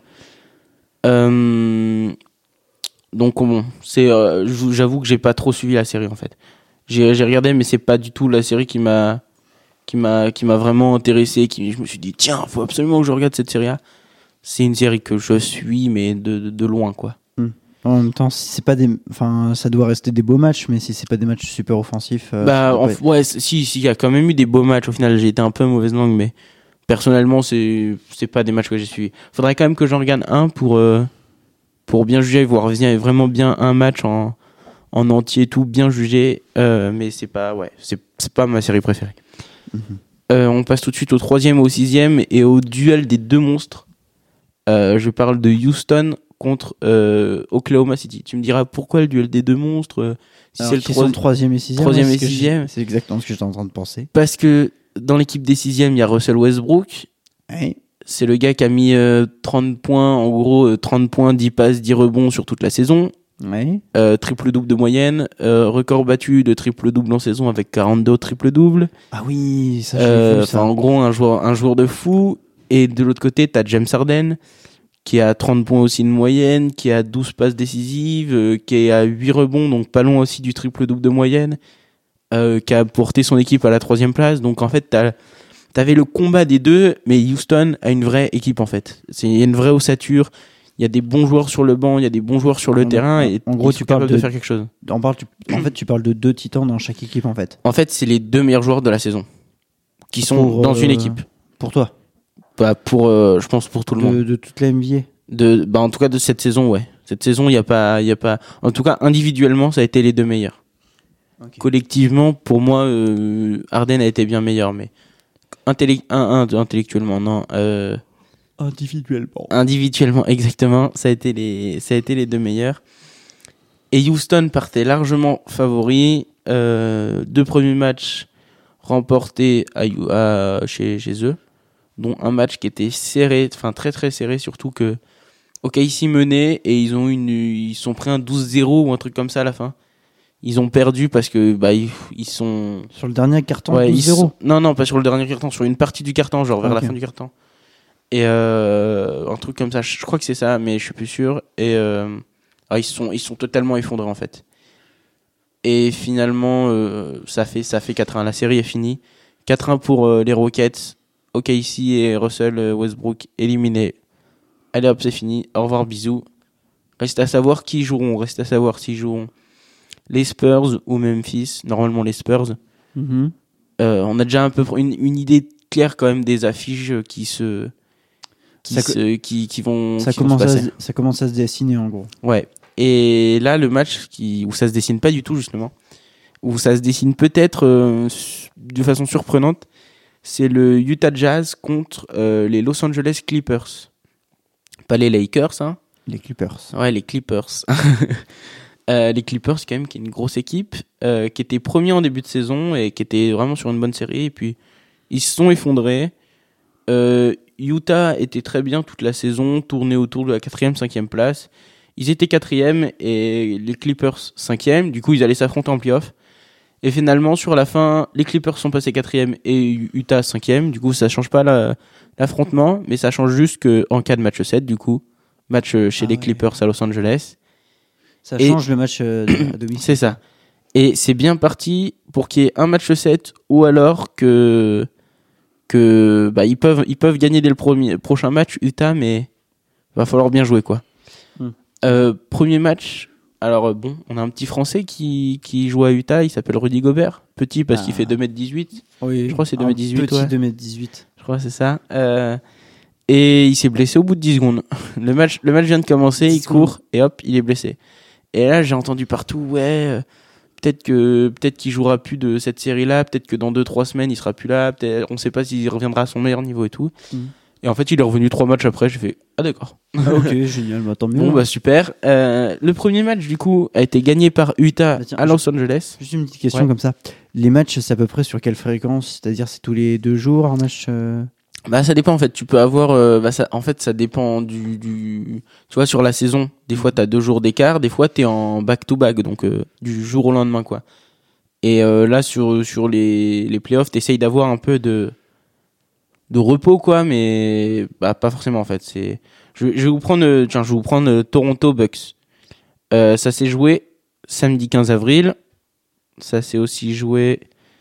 Euh, donc, bon, c'est, euh, j'avoue j'avoue que j'ai pas trop suivi la série, en fait. J'ai, j'ai regardé, mais c'est pas du tout la série qui m'a, qui m'a, qui m'a vraiment intéressé, qui, je me suis dit, tiens, faut absolument que je regarde cette série-là. C'est une série que je suis, mais de, de, de loin, quoi. En même temps, si c'est pas des, enfin, ça doit rester des beaux matchs, mais si c'est pas des matchs super offensifs. euh, Bah, ça en peut f- ouais, c- si, si, il y a quand même eu des beaux matchs. Au final, j'ai été un peu mauvaise langue, mais personnellement, c'est, c'est pas des matchs que j'ai suivis. Faudrait quand même que j'en regarde un pour, euh, pour bien juger, voir bien- vraiment bien un match en, en entier, tout bien jugé. Euh, mais c'est pas, ouais, c'est, c'est pas ma série préférée. Mhm. Euh, on passe tout de suite au troisième, au sixième et au duel des deux monstres. Euh, je parle de Houston contre euh, Oklahoma City. Tu me diras pourquoi le duel des deux monstres euh, si Alors, c'est le qui sont troisième. troisième et sixième. troisième ouais, et c'est ce que je- sixième. C'est exactement ce que j'étais en train de penser. Parce que dans l'équipe des sixièmes, il y a Russell Westbrook. Ouais. C'est le gars qui a mis euh, trente points, en gros euh, trente points, dix passes, dix rebonds sur toute la saison. Ouais. Euh, triple-double de moyenne. Euh, record battu de triple-double en saison avec quarante-deux triple-double. Ah oui, ça j'ai Euh, vu ça. enfin, en gros, un joueur, un joueur de fou. Et de l'autre côté, t'as James Harden, qui a trente points aussi de moyenne, qui a douze passes décisives, euh, qui a huit rebonds, donc pas loin aussi du triple-double de moyenne, euh, qui a porté son équipe à la troisième place. Donc en fait, t'as, t'avais le combat des deux, mais Houston a une vraie équipe en fait. C'est il y a une vraie ossature. il y a des bons joueurs sur le banc, il y a des bons joueurs sur le en, terrain, et en gros, ils sont tu parles capables de, de faire quelque chose. On parle, tu, en fait, tu parles de deux titans dans chaque équipe, en fait. En fait, c'est les deux meilleurs joueurs de la saison qui sont Pour, dans euh, une équipe. Pour toi, Bah, pour, euh, je pense pour tout le de, monde. de toute la N B A. De, bah, en tout cas de cette saison, ouais. Cette saison, il y a pas, il y a pas. En tout cas, individuellement, ça a été les deux meilleurs. Okay. Collectivement, pour moi, euh, Harden a été bien meilleur, mais intellec- un, un, intellectuellement, non. Euh, Individuellement. individuellement, exactement, ça a été les, ça a été les deux meilleurs. Et Houston partait largement favori. Euh, deux premiers matchs remportés à, à, chez, chez eux, dont un match qui était serré, enfin très très serré, surtout que O K C menait et ils ont une, ils sont pris un douze zéro ou un truc comme ça à la fin. Ils ont perdu parce que bah ils, ils sont Sur le dernier carton, ouais, douze zéro. sont... Non non, pas sur le dernier carton, sur une partie du carton, genre vers okay. la fin du carton. Et euh, un truc comme ça, je crois que c'est ça, mais je suis plus sûr. Et euh, ah, ils sont ils sont totalement effondrés en fait. Et finalement, euh, ça fait ça fait quatre un. La série est finie. quatre un pour euh, les Rockets. O K C et Russell Westbrook éliminés. Allez hop, c'est fini. Au revoir, bisous. Reste à savoir qui joueront. Reste à savoir s'ils joueront les Spurs ou Memphis. Normalement les Spurs. Mm-hmm. Euh, on a déjà un peu une, une idée claire quand même des affiches qui se qui ça se qui qui vont ça qui vont commence se à passer. se, ça commence à se dessiner en gros. Ouais. Et là le match qui où ça se dessine pas du tout justement, où ça se dessine peut-être euh, de façon surprenante, c'est le Utah Jazz contre euh, les Los Angeles Clippers. Pas les Lakers, hein. Les Clippers. Ouais, les Clippers. euh, les Clippers, quand même, qui est une grosse équipe, euh, qui était premier en début de saison et qui était vraiment sur une bonne série. Et puis, ils se sont effondrés. Euh, Utah était très bien toute la saison, tournait autour de la quatrième, cinquième place. Ils étaient quatrième et les Clippers cinquième. Du coup, ils allaient s'affronter en playoff. Et finalement, sur la fin, les Clippers sont passés quatrième et Utah cinquième. Du coup, ça change pas la, l'affrontement, mais ça change juste qu'en cas de match sept, du coup, match chez ah les ouais. Clippers à Los Angeles. Ça et change le match euh, à domicile. C'est ça. Et c'est bien parti pour qu'il y ait un match sept ou alors que, que bah, ils, peuvent, ils peuvent gagner dès le premier, prochain match, Utah, mais va falloir bien jouer, quoi. Hmm. Euh, premier match. Alors bon, on a un petit Français qui, qui joue à Utah, il s'appelle Rudy Gobert. Petit parce ah. qu'il fait deux mètres dix-huit. Oui, je crois que c'est deux mètres dix-huit. Petit ouais. deux mètres dix-huit. Je crois que c'est ça. Euh, et il s'est blessé au bout de dix secondes. Le match, le match vient de commencer, il court et hop, il est blessé. Et là, j'ai entendu partout, ouais, euh, peut-être que peut-être qu'il jouera plus de cette série-là, peut-être que dans deux trois semaines, il sera plus là, peut-être, on sait pas s'il reviendra à son meilleur niveau et tout. Mm. Et en fait, il est revenu trois matchs après. J'ai fait ah d'accord. Ah, ok, génial, bah, tant mieux. Bon bah super. Euh, le premier match du coup a été gagné par Utah bah, tiens, à Los Angeles. Juste une petite question ouais. comme ça. Les matchs, c'est à peu près sur quelle fréquence ? C'est-à-dire, c'est tous les deux jours un match euh... Bah ça dépend en fait. Tu peux avoir, euh, bah ça, en fait, ça dépend du, du, tu vois, sur la saison. Des fois, t'as deux jours d'écart. Des fois, t'es en back to back, donc euh, du jour au lendemain quoi. Et euh, là sur sur les les playoffs, t'essayes d'avoir un peu de de repos quoi, mais bah pas forcément en fait. C'est, je, je vais vous prendre, tiens, je vais vous prendre euh, Toronto Bucks. Euh, ça s'est joué samedi quinze avril. Ça s'est aussi joué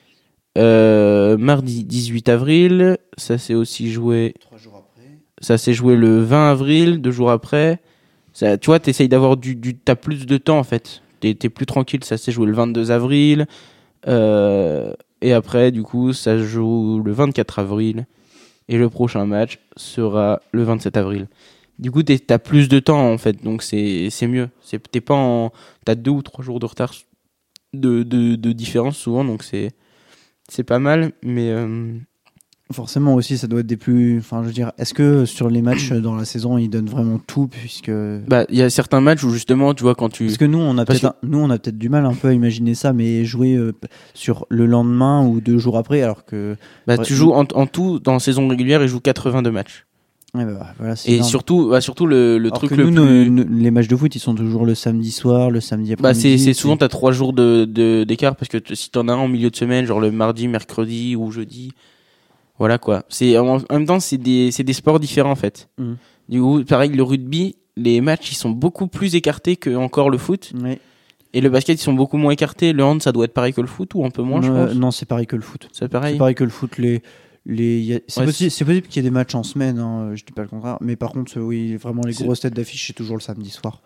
euh, mardi dix-huit avril. Ça s'est aussi joué. Trois jours après. Ça s'est joué le vingt avril, deux jours après. Ça, tu vois, t'essayes d'avoir du, du, t'as plus de temps en fait. T'es, t'es plus tranquille. Ça s'est joué le vingt-deux avril. Euh, et après, du coup, ça se joue le vingt-quatre avril. Et le prochain match sera le vingt-sept avril. Du coup, t'as plus de temps en fait, donc c'est c'est mieux. C'est t'es pas en t'as deux ou trois jours de retard de de de différence souvent, donc c'est c'est pas mal. Mais euh... forcément aussi, ça doit être des plus. Enfin, je veux dire, est-ce que sur les matchs dans la saison, ils donnent vraiment tout puisque. Bah, il y a certains matchs où justement, tu vois, quand tu. Parce que nous, on a Parce peut-être, que... un... nous, on a peut-être du mal un peu à imaginer ça, mais jouer euh, sur le lendemain ou deux jours après, alors que. Bah, tu joues en, en tout dans la saison régulière, ils jouent quatre-vingt-deux matchs. Ouais, bah, voilà, c'est et énorme. surtout, bah, surtout le, le alors truc que le nous, plus. nos, nos, les matchs de foot, ils sont toujours le samedi soir, le samedi après-midi. Bah, c'est, c'est souvent, t'as trois jours de, de, d'écart parce que t- si t'en as un en milieu de semaine, genre le mardi, mercredi ou jeudi. Voilà, quoi. C'est, en, en même temps, c'est des, c'est des sports différents, en fait. Mmh. Du coup, pareil, le rugby, les matchs, ils sont beaucoup plus écartés que encore le foot. Oui. Et le basket, ils sont beaucoup moins écartés. Le hand, ça doit être pareil que le foot ou un peu moins, euh, je pense. Non, c'est pareil que le foot. C'est pareil. C'est pareil que le foot. Les, Les, y a, c'est, Ouais, possible, c'est possible qu'il y ait des matchs en semaine, hein, je dis pas le contraire. Mais par contre, euh, oui, vraiment les C'est- grosses têtes d'affiche, c'est toujours le samedi soir.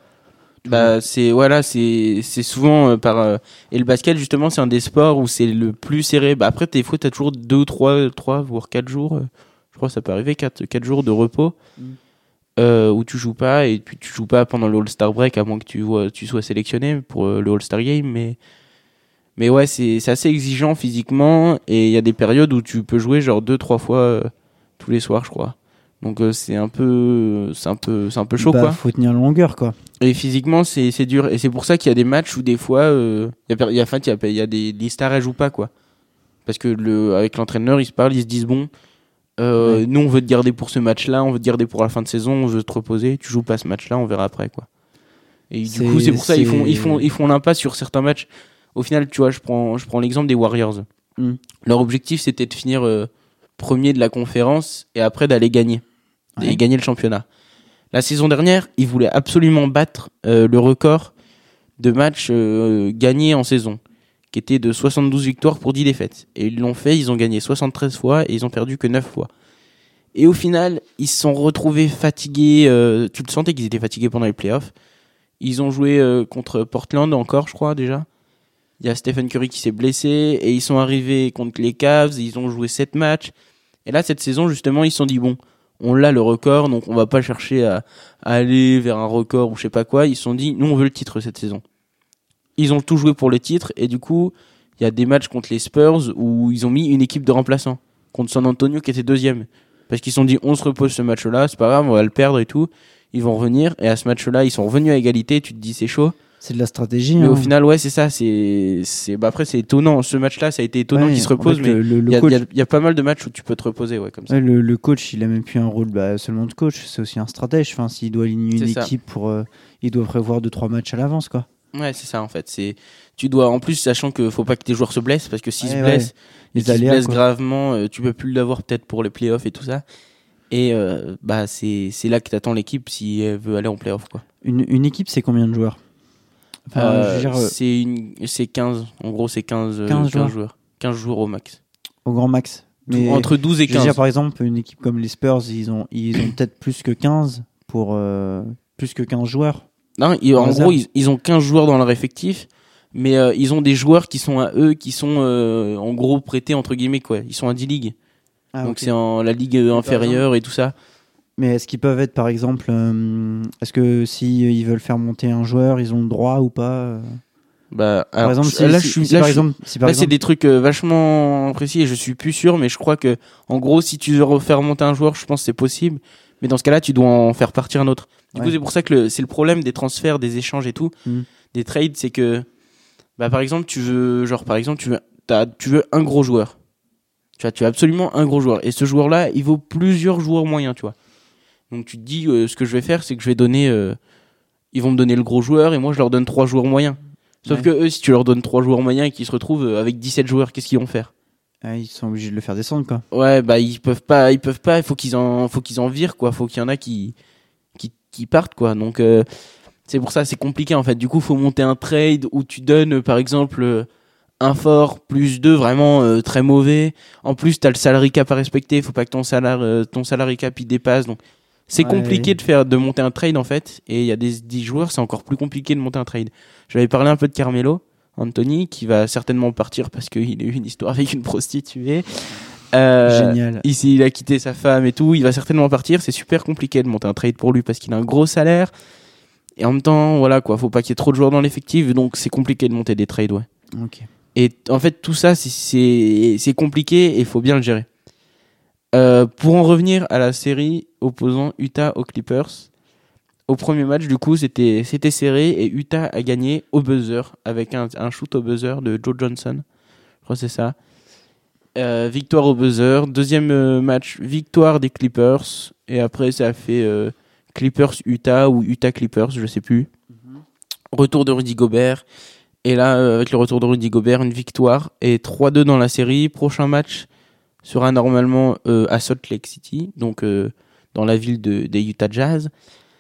Bah c'est voilà, c'est c'est souvent euh, par euh, et le basket justement, c'est un des sports où c'est le plus serré. Bah après des fois t'as toujours deux ou trois trois voire quatre jours, euh, je crois que ça peut arriver quatre quatre jours de repos Mm. euh, où tu joues pas et puis tu joues pas pendant le All-Star break à moins que tu vois, tu sois sélectionné pour euh, le All-Star game, mais mais ouais, c'est c'est assez exigeant physiquement et il y a des périodes où tu peux jouer genre deux trois fois euh, tous les soirs, je crois. Donc euh, c'est un peu c'est un peu c'est un peu chaud Bah, quoi. faut tenir la longueur, quoi. Et physiquement, c'est c'est dur. Et c'est pour ça qu'il y a des matchs où des fois, euh, il y a, per- il y a, enfin, il y a, il y a des les stars elles jouent pas quoi. Parce que le avec l'entraîneur, ils se parlent, ils se disent bon, euh, Ouais. nous on veut te garder pour ce match-là, on veut te garder pour la fin de saison, on veut te reposer. Tu joues pas ce match-là, on verra après quoi. Et C'est- du coup, c'est pour ça ils font c'est- ils font ils font l'impasse sur certains matchs. Au final, tu vois, je prends je prends l'exemple des Warriors. Mm. Leur objectif c'était de finir euh, premier de la conférence et après d'aller gagner Ouais. et gagner le championnat. La saison dernière, ils voulaient absolument battre euh, le record de matchs euh, gagnés en saison, qui était de soixante-douze victoires pour dix défaites. Et ils l'ont fait, ils ont gagné soixante-treize fois et ils ont perdu que neuf fois. Et au final, ils se sont retrouvés fatigués. Euh, tu le sentais qu'ils étaient fatigués pendant les playoffs. Ils ont joué euh, contre Portland encore, je crois, déjà. Il y a Stephen Curry qui s'est blessé et ils sont arrivés contre les Cavs. Ils ont joué sept matchs. Et là, cette saison, justement, ils se sont dit, bon, on l'a le record, donc on va pas chercher à, à aller vers un record ou je sais pas quoi. Ils se sont dit, nous, on veut le titre cette saison. Ils ont tout joué pour le titre et du coup, il y a des matchs contre les Spurs où ils ont mis une équipe de remplaçants. Contre San Antonio qui était deuxième. Parce qu'ils se sont dit, on se repose ce match-là, c'est pas grave, on va le perdre et tout. Ils vont revenir et à ce match-là, ils sont revenus à égalité. Tu te dis, c'est chaud. C'est de la stratégie. Mais hein. au final, ouais, c'est ça. C'est, c'est, bah après, c'est étonnant. Ce match-là, ça a été étonnant Ouais, qu'ils se en reposent, fait, mais le, le- le il y a, coach, y a- y a pas mal de matchs où tu peux te reposer, ouais, comme ça. ouais, le, le coach, il a même plus un rôle bah, seulement de coach, c'est aussi un stratège. Enfin, s'il doit aligner une C'est ça. équipe pour, euh, il doit prévoir deux trois matchs à l'avance, quoi. Ouais, c'est ça, en fait. C'est, tu dois, en plus, sachant que faut pas que tes joueurs se blessent, parce que s'ils Ouais, se ouais. blessent, et Les qu'ils se aléas, blessent quoi. gravement, euh, tu peux plus l'avoir peut-être pour les playoffs et tout ça. Et, euh, bah, c'est, c'est là que t'attends l'équipe si elle veut aller en playoff, quoi. Une, une équipe, c'est combien de joueurs? Enfin, Euh, je veux dire, euh, c'est une, c'est quinze. En gros, c'est quinze, euh, quinze quinze joueurs. quinze joueurs au max. au grand max. Tout- Mais entre douze et je veux quinze. dire, par exemple, une équipe comme les Spurs, ils ont, ils ont peut-être plus que quinze pour euh, plus que quinze joueurs. Non, ils- En en réserve. gros, ils, ils ont quinze joueurs dans leur effectif, mais euh, ils ont des joueurs qui sont à eux, qui sont euh, en gros prêtés entre guillemets quoi. Ils sont à dix ligues, Ah, donc ok. c'est en la ligue euh, inférieure et tout ça. Mais est-ce qu'ils peuvent être, par exemple, euh, est-ce que si euh, ils veulent faire monter un joueur, ils ont le droit ou pas euh Bah, Par alors, exemple, je- si, là, si- je suis, si là, par je suis- exemple, si par là, c'est exemple, des trucs euh, vachement précis et je suis plus sûr, mais je crois que en gros, si tu veux refaire monter un joueur, je pense que c'est possible. Mais dans ce cas-là, tu dois en faire partir un autre. Du coup, Ouais. c'est pour ça que le- c'est le problème des transferts, des échanges et tout, Mm. des trades, c'est que, bah, par exemple, tu veux, genre, par exemple, tu veux, t'as, tu veux un gros joueur. Tu vois, tu as absolument un gros joueur. Et ce joueur-là, il vaut plusieurs joueurs moyens, tu vois. Donc, tu te dis, euh, ce que je vais faire, c'est que je vais donner, euh, ils vont me donner le gros joueur et moi, je leur donne trois joueurs moyens. Sauf Ouais. que eux, si tu leur donnes trois joueurs moyens et qu'ils se retrouvent euh, avec dix-sept joueurs, qu'est-ce qu'ils vont faire? ah, ils sont obligés de le faire descendre, quoi. Ouais, bah, ils peuvent pas, ils peuvent pas, il faut qu'ils en, faut qu'ils en virent, quoi. Faut qu'il y en a qui, qui, qui partent, quoi. Donc, euh, c'est pour ça, c'est compliqué, en fait. Du coup, faut monter un trade où tu donnes, euh, par exemple, euh, un fort plus deux vraiment euh, très mauvais. En plus, t'as le salary cap à respecter. Faut pas que ton salaire, euh, ton salary cap il dépasse. Donc, c'est Ouais. compliqué de faire, de monter un trade en fait. Et il y a des dix joueurs, c'est encore plus compliqué de monter un trade. J'avais parlé un peu de Carmelo Anthony qui va certainement partir parce qu'il a eu une histoire avec une prostituée. Euh, Génial. Ici, il a quitté sa femme et tout. Il va certainement partir. C'est super compliqué de monter un trade pour lui parce qu'il a un gros salaire. Et en même temps, voilà quoi, faut pas qu'il y ait trop de joueurs dans l'effectif. Donc, c'est compliqué de monter des trades, ouais. Ok. Et en fait, tout ça, c'est- c'est c'est compliqué et il faut bien le gérer. Euh, pour en revenir à la série opposant Utah aux Clippers, au premier match, du coup, c'était c'était serré et Utah a gagné au buzzer avec un, un shoot au buzzer de Joe Johnson. Je crois que c'est ça. Euh, victoire au buzzer. Deuxième euh, match, victoire des Clippers. Et après, ça a fait euh, Clippers-Utah ou Utah-Clippers, je sais plus. Retour de Rudy Gobert. Et là, euh, avec le retour de Rudy Gobert, une victoire et trois deux dans la série. Prochain match sera normalement euh, à Salt Lake City, donc euh, dans la ville de, des Utah Jazz.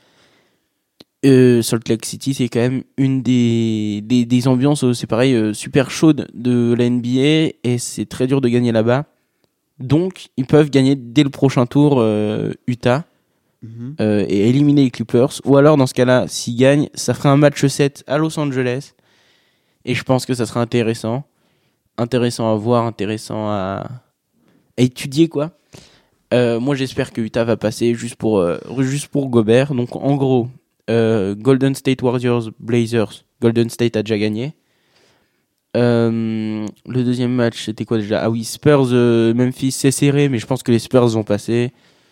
Euh, Salt Lake City, c'est quand même une des, des, des ambiances, euh, c'est pareil, euh, super chaude de la N B A et c'est très dur de gagner là-bas. Donc, ils peuvent gagner dès le prochain tour euh, Utah Mhm. euh, et éliminer les Clippers. Ou alors, dans ce cas-là, s'ils gagnent, ça ferait un match sept à Los Angeles. Et je pense que ça serait intéressant. Intéressant à voir, intéressant à, à étudier, quoi. Euh, moi, j'espère que Utah va passer juste pour, euh, juste pour Gobert. Donc, en gros, euh, Golden State Warriors, Blazers. Golden State a déjà gagné. Euh, le deuxième match, c'était quoi déjà? Ah oui, Spurs, euh, Memphis, c'est serré, mais je pense que les Spurs vont passer.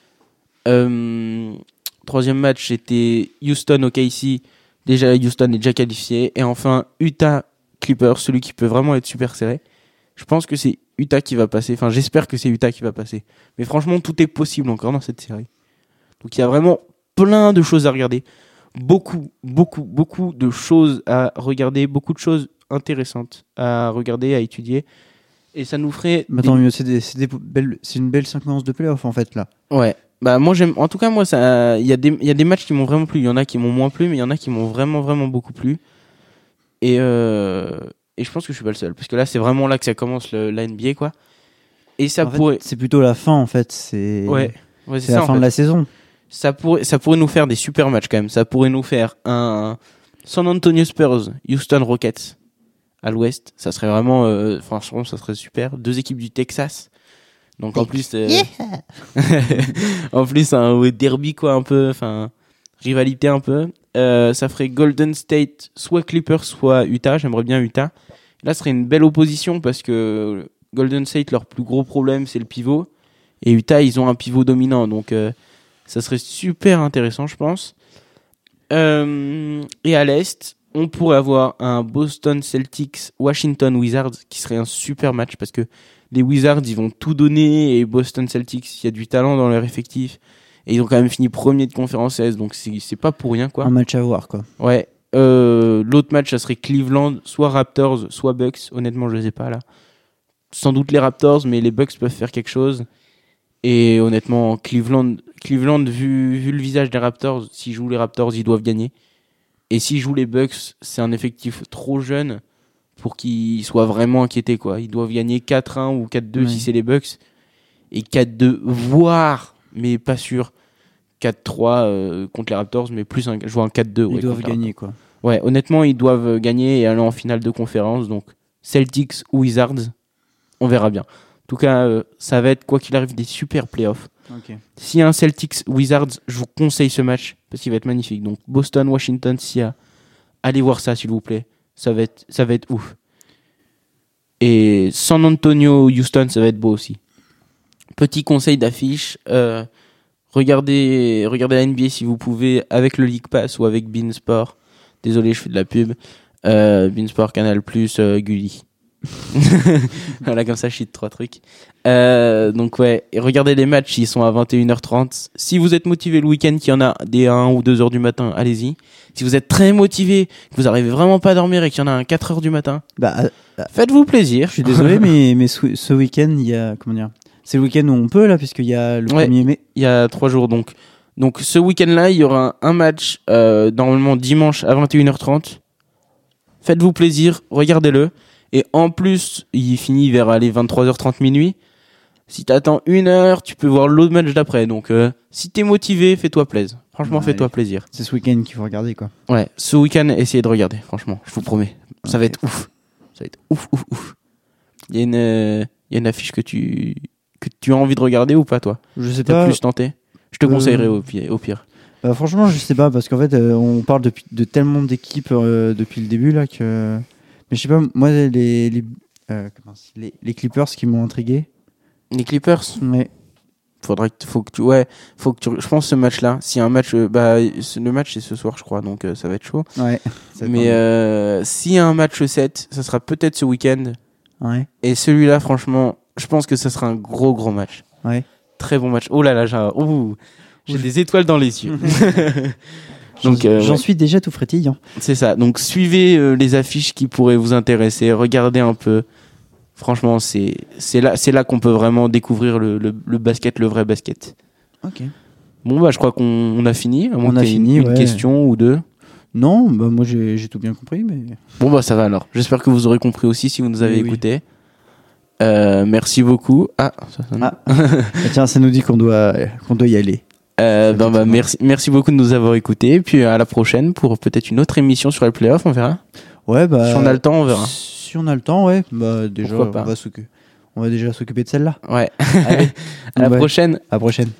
Euh, troisième match, c'était Houston, O K C. Déjà, Houston est déjà qualifié. Et enfin, Utah, Clippers, celui qui peut vraiment être super serré. Je pense que c'est Utah qui va passer. Enfin, j'espère que c'est Utah qui va passer. Mais franchement, tout est possible encore dans cette série. Donc, il y a vraiment plein de choses à regarder. Beaucoup, beaucoup, beaucoup de choses à regarder. Beaucoup de choses intéressantes à regarder, à étudier. Et ça nous ferait... Bah, tant mieux, c'est, des, c'est, des belles, c'est une belle séquence de playoff en fait là. Ouais. Bah, moi, j'aime... En tout cas, moi, ça... il y a des, il y a des matchs qui m'ont vraiment plu. Il y en a qui m'ont moins plu, mais il y en a qui m'ont vraiment, vraiment beaucoup plu. Et, euh... Et je pense que je suis pas le seul. Parce que là, c'est vraiment là que ça commence le, la N B A, quoi. Et ça En fait, pourrait... c'est plutôt la fin en fait. C'est, Ouais. Ouais, c'est, c'est ça, la en fin fait. de la saison. Ça pourrait, ça pourrait nous faire des super matchs quand même. Ça pourrait nous faire un San Antonio Spurs, Houston Rockets à l'ouest. Ça serait vraiment, euh, franchement, ça serait super. Deux équipes du Texas. Donc en plus, euh, en plus un ouais, derby quoi un peu, enfin rivalité un peu. Euh, ça ferait Golden State, soit Clippers, soit Utah. J'aimerais bien Utah. Là, ce serait une belle opposition parce que Golden State, leur plus gros problème, c'est le pivot. Et Utah, ils ont un pivot dominant. Donc, euh, ça serait super intéressant, je pense. Euh, et à l'Est, on pourrait avoir un Boston Celtics, Washington Wizards, qui serait un super match parce que les Wizards, ils vont tout donner. Et Boston Celtics, il y a du talent dans leur effectif. Et ils ont quand même fini premier de conférence Est. Donc, c'est, c'est pas pour rien, quoi. Un match à voir quoi. Ouais. Euh, l'autre match, ça serait Cleveland, soit Raptors, soit Bucks. Honnêtement, je sais pas là. Sans doute les Raptors, mais les Bucks peuvent faire quelque chose. Et honnêtement, Cleveland, Cleveland vu, vu le visage des Raptors, s'ils jouent les Raptors, ils doivent gagner. Et s'ils jouent les Bucks, c'est un effectif trop jeune pour qu'ils soient vraiment inquiétés, quoi. Ils doivent gagner quatre un ou quatre deux Ouais. si c'est les Bucks. Et quatre deux, voire, mais pas sûr, quatre trois euh, contre les Raptors, mais plus un, jouer un quatre deux. Ils ouais, doivent contre les gagner quoi. Ouais, honnêtement, ils doivent gagner et aller en finale de conférence. Donc, Celtics ou Wizards, on verra bien. En tout cas, euh, ça va être, quoi qu'il arrive, des super playoffs. Ok. S'il y a un Celtics Wizards, je vous conseille ce match parce qu'il va être magnifique. Donc, Boston, Washington, s'il y a, allez voir ça, s'il vous plaît. Ça va être, ça va être ouf. Et San Antonio, Houston, ça va être beau aussi. Petit conseil d'affiche, euh, regardez, regardez la N B A si vous pouvez avec le League Pass ou avec Beansport. Désolé, je fais de la pub. Euh, Beansport, Canal+, euh, Gulli. Voilà, comme ça, je cite trois trucs. Euh, donc ouais, et regardez les matchs, ils sont à vingt et une heures trente. Si vous êtes motivé le week-end, qu'il y en a des un ou deux heures du matin, allez-y. Si vous êtes très motivé, que vous arrivez vraiment pas à dormir et qu'il y en a un quatre heures du matin, Bah, euh, faites-vous plaisir. je suis désolé, mais, mais ce, ce week-end, il y a. Comment dire? C'est le week-end où on peut, là, puisqu'il y a le Ouais. premier mai. Il y a trois jours donc. Donc ce week-end-là, il y aura un, un match euh, normalement dimanche à vingt et une heures trente. Faites-vous plaisir, regardez-le. Et en plus, il finit vers aller vingt-trois heures trente minuit. Si t'attends une heure, tu peux voir l'autre match d'après. Donc euh, si t'es motivé, fais-toi plaisir. Franchement, Ouais. fais-toi plaisir. C'est ce week-end qu'il faut regarder, quoi. Ouais, ce week-end, essayez de regarder. Franchement, je vous promets. Ça va être ouf. Ça va être ouf, ouf, ouf. Il y a une, euh, il y a une affiche que tu, que tu as envie de regarder ou pas, toi? Je sais T'as pas. plus tenté? Je te Euh, conseillerais au pire. Au pire. Bah, franchement, je sais pas, parce qu'en fait, euh, on parle depuis, de tellement d'équipes euh, depuis le début, là, que. Mais je sais pas, moi, les, les, euh, comment c'est, les, les Clippers qui m'ont intrigué. Les Clippers? Ouais. Faudrait que, faut que tu, ouais, faut que tu, je pense ce match-là, s'il y a un match, euh, bah, ce- le match c'est ce soir, je crois, donc euh, ça va être chaud. Ouais. Ça Mais dépend. euh, s'il y a un match sept, ça sera peut-être ce week-end. Ouais. Et celui-là, franchement, je pense que ça sera un gros, gros match. Ouais. Très bon match. Oh là là, j'ai, un- ouh, j'ai des étoiles dans les yeux. Donc, J'en euh, j'en ouais, suis déjà tout frétillant. c'est ça. Donc, suivez euh, les affiches qui pourraient vous intéresser. Regardez un peu. Franchement, c'est, c'est là, c'est là qu'on peut vraiment découvrir le, le, le basket, le vrai basket. Ok. Bon, bah, je crois qu'on on a fini. À moins On que a t'aies une- fini, une ouais. question ou deux. Non, bah moi j'ai j'ai tout bien compris, mais. Bon, bah, ça va alors. J'espère que vous aurez compris aussi si vous nous avez Oui, oui. écoutés. Euh, merci beaucoup. Ah, ça sonne. Ah. Ah, tiens, ça nous dit qu'on doit, qu'on doit y aller. Euh, ben, bah, merci, merci beaucoup de nous avoir écoutés. Puis à la prochaine pour peut-être une autre émission sur les playoffs, on verra. Ouais, bah. Si on a le temps, on verra. Si on a le temps, ouais. Bah, déjà, Pourquoi pas. on va s'occuper. On va déjà s'occuper de celle-là. Ouais. Allez, à la ouais. prochaine. À la prochaine.